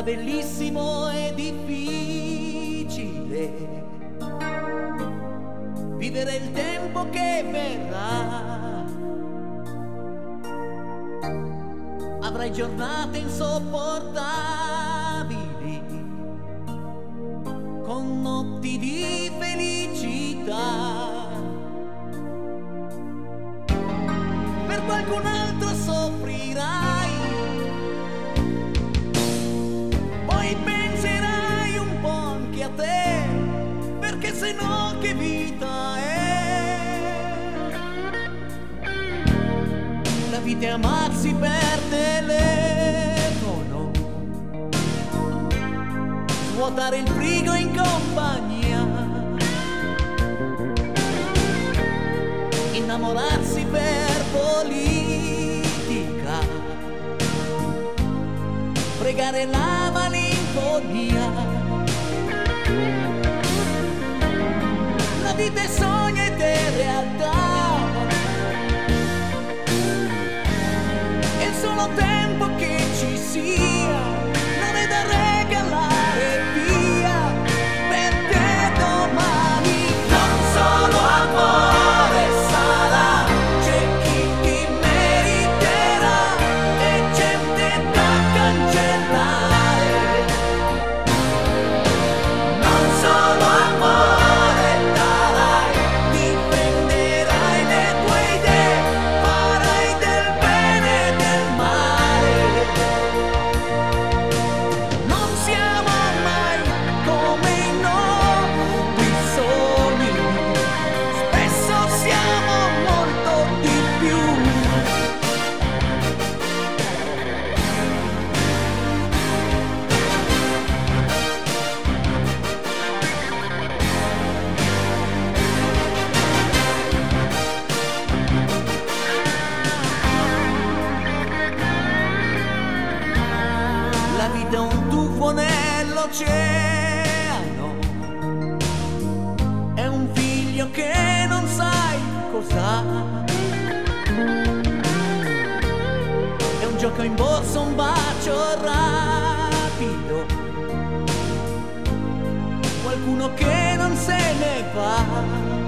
tra bellissimo e difficile, vivere il tempo che verrà. Avrai giornate insopportabili, con notti di felicità. Per qualcun altro soffrirai, poi penserai un po' anche a te, perché se no che vita è? La vita è amarsi per telefono, svuotare il frigo in compagnia, innamorarsi per politica, pregare la malinconia. La vita è sogno ed è realtà, è il solo tempo che ci sia, non è da regalare via, perché domani non solo amore sarà, c'è chi ti meriterà e gente da cancellare. Non solo amore darai, difenderai le tue idee, farai del bene e del male. Non siamo mai come i nostri sogni, spesso siamo molto di più. La vita è un tuffo nell'oceano, è un figlio che non sai cos'ha, è un gioco in borsa, un bacio rapido, qualcuno che non se ne va.